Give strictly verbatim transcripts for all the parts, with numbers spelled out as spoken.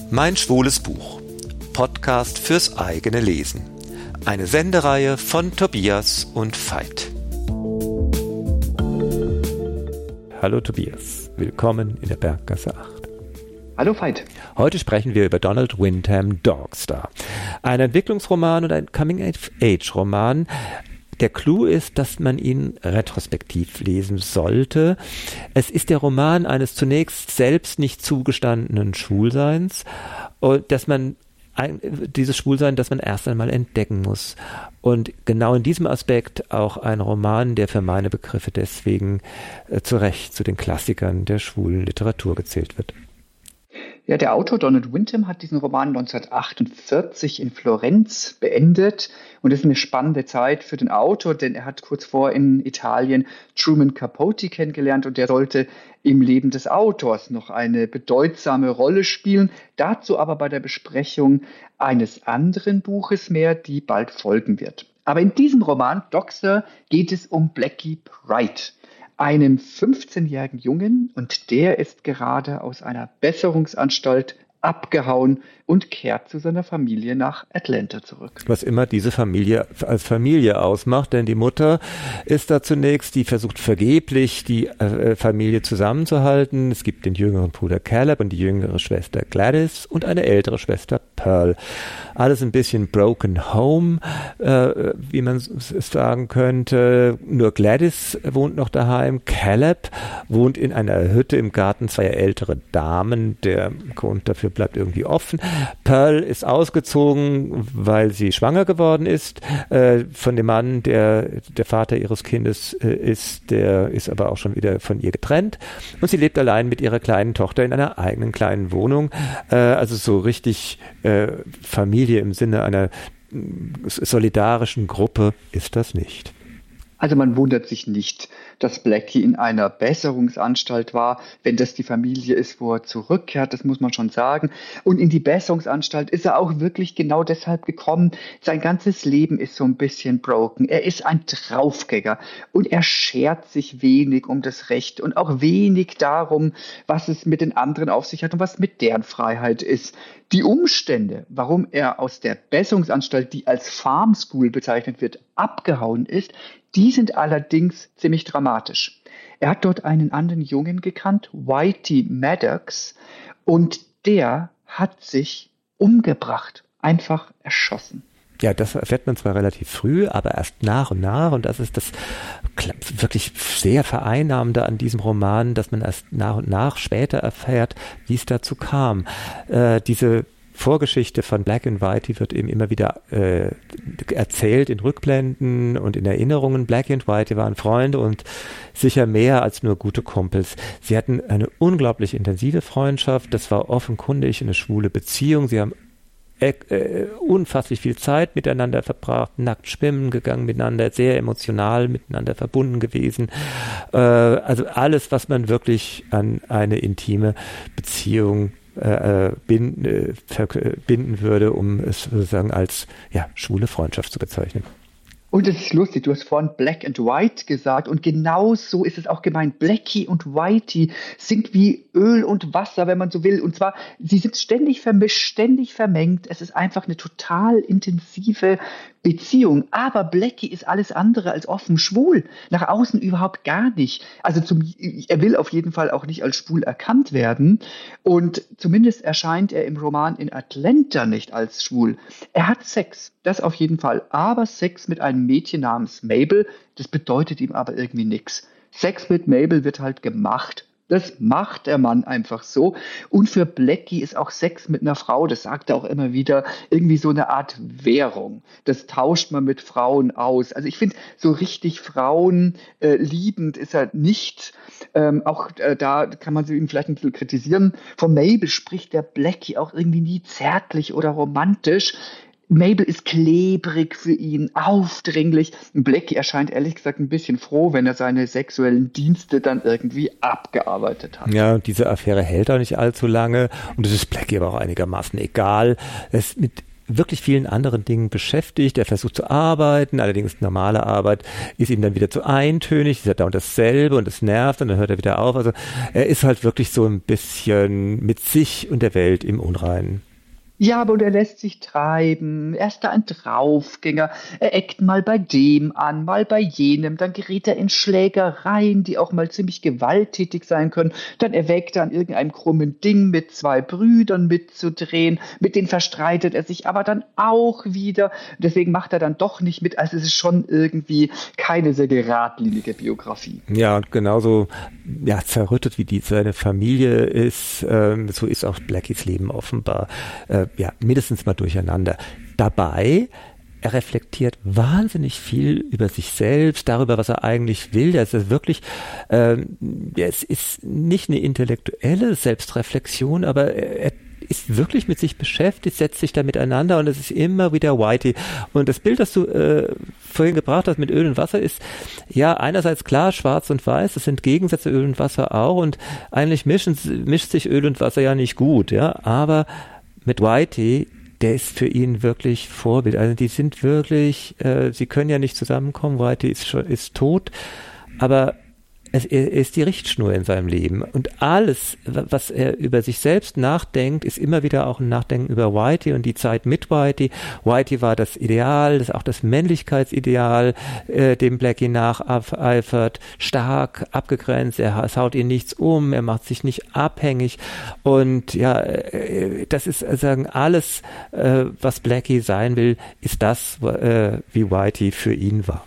Mein schwules Buch. Podcast fürs eigene Lesen. Eine Sendereihe von Tobias und Veit. Hallo Tobias, willkommen in der Berggasse acht. Hallo Veit. Heute sprechen wir über Donald Wyndham Dogstar. Ein Entwicklungsroman und ein Coming-of-Age-Roman. Der Clou ist, dass man ihn retrospektiv lesen sollte. Es ist der Roman eines zunächst selbst nicht zugestandenen Schwulseins und dass man ein, dieses Schwulsein, das man erst einmal entdecken muss. Und genau in diesem Aspekt auch ein Roman, der für meine Begriffe deswegen äh, zu Recht zu den Klassikern der schwulen Literatur gezählt wird. Ja, der Autor Donald Wyndham hat diesen Roman neunzehnhundertachtundvierzig in Florenz beendet. Und das ist eine spannende Zeit für den Autor, denn er hat kurz vor in Italien Truman Capote kennengelernt und der sollte im Leben des Autors noch eine bedeutsame Rolle spielen. Dazu aber bei der Besprechung eines anderen Buches mehr, die bald folgen wird. Aber in diesem Roman, Dogstar, geht es um Blackie Pride, einem fünfzehnjährigen Jungen, und der ist gerade aus einer Besserungsanstalt abgehauen und kehrt zu seiner Familie nach Atlanta zurück. Was immer diese Familie als Familie ausmacht, denn die Mutter ist da zunächst, die versucht vergeblich, die äh, Familie zusammenzuhalten. Es gibt den jüngeren Bruder Caleb und die jüngere Schwester Gladys und eine ältere Schwester Pearl. Alles ein bisschen broken home, äh, wie man es sagen könnte. Nur Gladys wohnt noch daheim. Caleb wohnt in einer Hütte im Garten zweier ältere Damen. Der Grund dafür bleibt irgendwie offen. Pearl ist ausgezogen, weil sie schwanger geworden ist äh, von dem Mann, der der Vater ihres Kindes äh, ist. Der ist aber auch schon wieder von ihr getrennt und sie lebt allein mit ihrer kleinen Tochter in einer eigenen kleinen Wohnung. Äh, also so richtig äh, Familie im Sinne einer solidarischen Gruppe ist das nicht. Also man wundert sich nicht, dass Blackie in einer Besserungsanstalt war, wenn das die Familie ist, wo er zurückkehrt, das muss man schon sagen. Und in die Besserungsanstalt ist er auch wirklich genau deshalb gekommen. Sein ganzes Leben ist so ein bisschen broken. Er ist ein Draufgänger und er schert sich wenig um das Recht und auch wenig darum, was es mit den anderen auf sich hat und was mit deren Freiheit ist. Die Umstände, warum er aus der Besserungsanstalt, die als Farm School bezeichnet wird, abgehauen ist, die sind allerdings ziemlich dramatisch. Er hat dort einen anderen Jungen gekannt, Whitey Maddox, und der hat sich umgebracht, einfach erschossen. Ja, das erfährt man zwar relativ früh, aber erst nach und nach, und das ist das wirklich sehr Vereinnahmende an diesem Roman, dass man erst nach und nach später erfährt, wie es dazu kam. Äh, diese Vorgeschichte von Black and Whitey wird eben immer wieder äh, erzählt in Rückblenden und in Erinnerungen. Black and Whitey waren Freunde und sicher mehr als nur gute Kumpels. Sie hatten eine unglaublich intensive Freundschaft, das war offenkundig eine schwule Beziehung. Sie haben Äh, äh, unfasslich viel Zeit miteinander verbracht, nackt schwimmen gegangen miteinander, sehr emotional miteinander verbunden gewesen. Äh, also alles, was man wirklich an eine intime Beziehung äh, binden, äh, verbinden würde, um es sozusagen als ja, schwule Freundschaft zu bezeichnen. Und es ist lustig, du hast vorhin Black and White gesagt und genau so ist es auch gemeint. Blackie und Whitey sind wie Öl und Wasser, wenn man so will. Und zwar, sie sind ständig vermischt, ständig vermengt. Es ist einfach eine total intensive Beziehung. Aber Blackie ist alles andere als offen schwul. Nach außen überhaupt gar nicht. Also zum, er will auf jeden Fall auch nicht als schwul erkannt werden. Und zumindest erscheint er im Roman in Atlanta nicht als schwul. Er hat Sex, das auf jeden Fall. Aber Sex mit einem Mädchen namens Mabel, das bedeutet ihm aber irgendwie nichts. Sex mit Mabel wird halt gemacht. Das macht der Mann einfach so. Und für Blackie ist auch Sex mit einer Frau, das sagt er auch immer wieder, irgendwie so eine Art Währung. Das tauscht man mit Frauen aus. Also ich finde, so richtig Frauen äh, liebend ist er nicht. Ähm, auch äh, da kann man ihn vielleicht ein bisschen kritisieren. Von Mabel spricht der Blackie auch irgendwie nie zärtlich oder romantisch. Mabel ist klebrig für ihn, aufdringlich. Blackie erscheint ehrlich gesagt ein bisschen froh, wenn er seine sexuellen Dienste dann irgendwie abgearbeitet hat. Ja, diese Affäre hält auch nicht allzu lange und es ist Blackie aber auch einigermaßen egal. Es mit wirklich vielen anderen Dingen beschäftigt. Er versucht zu arbeiten, allerdings normale Arbeit ist ihm dann wieder zu eintönig, ist ja dauernd dasselbe und es nervt und dann hört er wieder auf. Also er ist halt wirklich so ein bisschen mit sich und der Welt im Unreinen. Ja, aber und er lässt sich treiben. Er ist da ein Draufgänger. Er eckt mal bei dem an, mal bei jenem. Dann gerät er in Schlägereien, die auch mal ziemlich gewalttätig sein können. Dann erwägt er an irgendeinem krummen Ding mit zwei Brüdern mitzudrehen. Mit denen verstreitet er sich aber dann auch wieder. Deswegen macht er dann doch nicht mit. Also es ist schon irgendwie keine sehr geradlinige Biografie. Ja, und genauso ja, zerrüttet wie die seine Familie ist, ähm, so ist auch Blackies Leben offenbar. Äh, ja, mindestens mal durcheinander. Dabei, er reflektiert wahnsinnig viel über sich selbst, darüber, was er eigentlich will. Das ist wirklich, ähm, es ist nicht eine intellektuelle Selbstreflexion, aber er, er ist wirklich mit sich beschäftigt, setzt sich da miteinander und es ist immer wieder Whitey. Und das Bild, das du äh, vorhin gebracht hast mit Öl und Wasser, ist ja einerseits klar, schwarz und weiß, das sind Gegensätze, Öl und Wasser auch und eigentlich mischen, mischt sich Öl und Wasser ja nicht gut, ja, aber mit Whitey, der ist für ihn wirklich Vorbild. Also die sind wirklich, äh, sie können ja nicht zusammenkommen. Whitey ist schon, ist tot, aber es, er ist die Richtschnur in seinem Leben. Und alles, was er über sich selbst nachdenkt, ist immer wieder auch ein Nachdenken über Whitey und die Zeit mit Whitey. Whitey war das Ideal, das ist auch das Männlichkeitsideal, äh, dem Blackie nacheifert, stark, abgegrenzt, er es haut ihn nichts um, er macht sich nicht abhängig und ja, äh, das ist sagen alles, äh, was Blackie sein will, ist das, äh, wie Whitey für ihn war.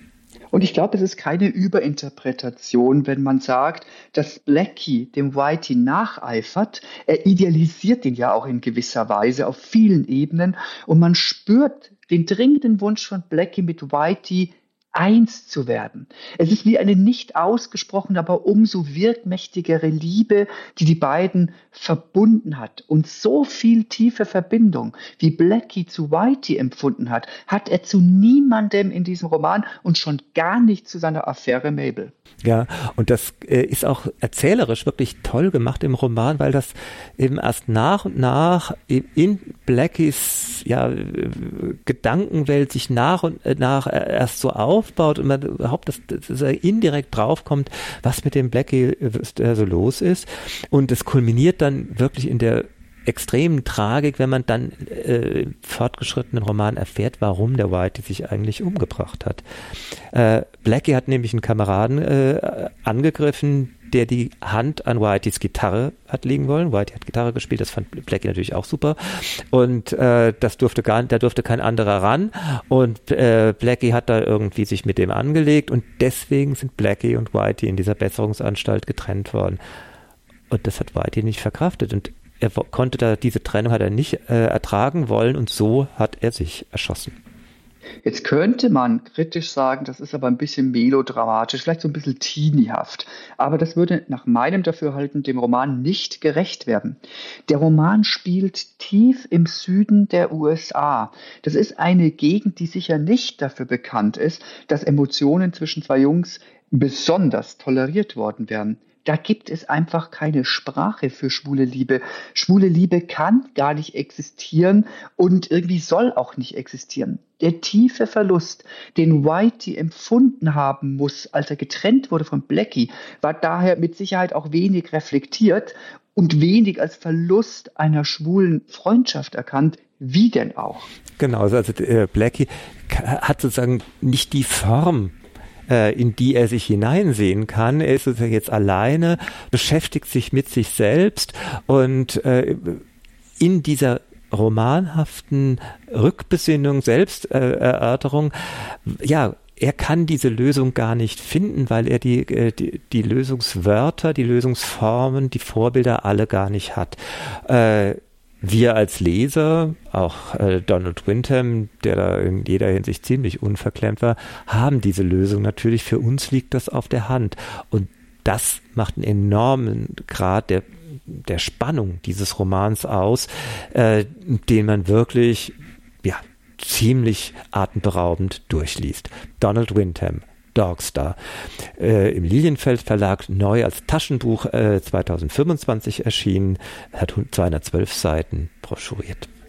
Und ich glaube, es ist keine Überinterpretation, wenn man sagt, dass Blackie dem Whitey nacheifert. Er idealisiert ihn ja auch in gewisser Weise auf vielen Ebenen. Und man spürt den dringenden Wunsch von Blackie mit Whitey, eins zu werden. Es ist wie eine nicht ausgesprochene, aber umso wirkmächtigere Liebe, die die beiden verbunden hat. Und so viel tiefe Verbindung, wie Blackie zu Whitey empfunden hat, hat er zu niemandem in diesem Roman und schon gar nicht zu seiner Affäre Mabel. Ja, und das äh, ist auch erzählerisch wirklich toll gemacht im Roman, weil das eben erst nach und nach in Blackies ja, Gedankenwelt sich nach und nach erst so aufbaut und man überhaupt, dass, dass er indirekt draufkommt, was mit dem Blackie so los ist. Und es kulminiert dann wirklich in der extremen Tragik, wenn man dann äh, fortgeschrittenen Roman erfährt, warum der Whitey sich eigentlich umgebracht hat. Äh, Blackie hat nämlich einen Kameraden äh, angegriffen, der die Hand an Whiteys Gitarre hat legen wollen. Whitey hat Gitarre gespielt, das fand Blackie natürlich auch super. Und äh, das durfte gar, da durfte kein anderer ran. Und äh, Blackie hat da irgendwie sich mit dem angelegt und deswegen sind Blackie und Whitey in dieser Besserungsanstalt getrennt worden. Und das hat Whitey nicht verkraftet. Und er konnte da, diese Trennung hat er nicht äh, ertragen wollen und so hat er sich erschossen. Jetzt könnte man kritisch sagen, das ist aber ein bisschen melodramatisch, vielleicht so ein bisschen teeniehaft. Aber das würde nach meinem Dafürhalten dem Roman nicht gerecht werden. Der Roman spielt tief im Süden der U S A. Das ist eine Gegend, die sicher nicht dafür bekannt ist, dass Emotionen zwischen zwei Jungs besonders toleriert worden wären. Da gibt es einfach keine Sprache für schwule Liebe. Schwule Liebe kann gar nicht existieren und irgendwie soll auch nicht existieren. Der tiefe Verlust, den Whitey empfunden haben muss, als er getrennt wurde von Blackie, war daher mit Sicherheit auch wenig reflektiert und wenig als Verlust einer schwulen Freundschaft erkannt. Wie denn auch? Genau, also äh, Blackie hat sozusagen nicht die Form, in die er sich hineinsehen kann. Er ist sozusagen jetzt alleine, beschäftigt sich mit sich selbst und äh, in dieser romanhaften Rückbesinnung, Selbsterörterung, ja, er kann diese Lösung gar nicht finden, weil er die, die, die Lösungswörter, die Lösungsformen, die Vorbilder alle gar nicht hat. Äh, Wir als Leser, auch äh, Donald Wyndham, der da in jeder Hinsicht ziemlich unverklemmt war, haben diese Lösung natürlich. Für uns liegt das auf der Hand. Und das macht einen enormen Grad der, der Spannung dieses Romans aus, äh, den man wirklich ja, ziemlich atemberaubend durchliest. Donald Wyndham, Dogstar, äh, im Lilienfeld Verlag, neu als Taschenbuch äh, zweitausendfünfundzwanzig erschienen, hat zweihundertzwölf Seiten, broschuriert.